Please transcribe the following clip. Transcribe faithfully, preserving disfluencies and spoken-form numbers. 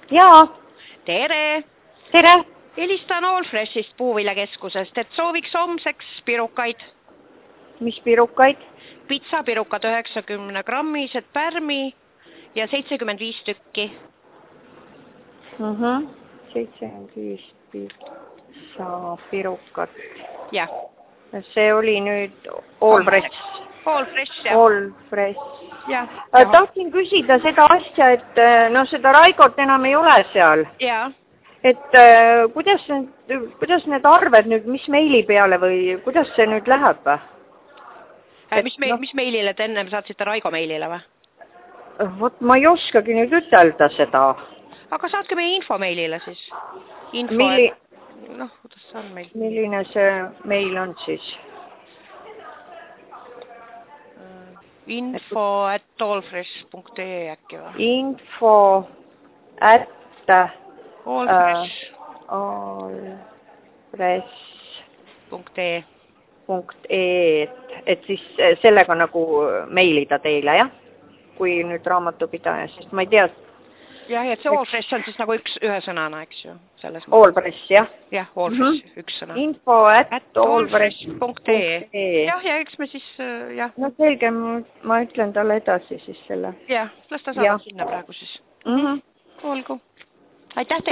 Jaa. Tere! Tere! Helistan Allfreshist puuviljakeskusest, et sooviks homseks pirukaid. Mis pirukaid? Pitsapirukad üheksakümne grammised pärmi ja seitsekümmend viis tükki. Mhm. seitsekümmend viis pitsapirukat. Jah. See oli nüüd Allfresh. Allfresh, jah. Allfresh. Jah. Tahtsin küsida seda asja, et no seda Raigot enam ei ole seal. Jah. Et kuidas need, kuidas need arved nüüd, mis meili peale või kuidas see nüüd läheb? Et, mis, me, no, mis meilile te enne saatsite Raigo meilile või? Vot ma ei oskagi nüüd ütelda seda. Aga saatke meie info meilile siis. Info, Milli... et... noh, kuidas see on meil? Milline see meil on siis? Info at allfresh punkt ee äkki või? Info at allfresh allfresh punkt ee punkt ee, et, et siis sellega nagu meilida teile, jah? Kui nüüd raamatupidaja, sest ma ei tea. Jah, et see Allfresh on siis nagu üks, ühe sõnana, eks ju? Allfresh, jah? Jah, Allfresh, mm-hmm. üks sõna. Info at allfresh punkt ee Jah, ja eks me siis, jah. No selge, ma ütlen talle edasi siis selle. Jah, las ta saada sinna praegu siis. Mm-hmm. Olgu. Aitäh teile!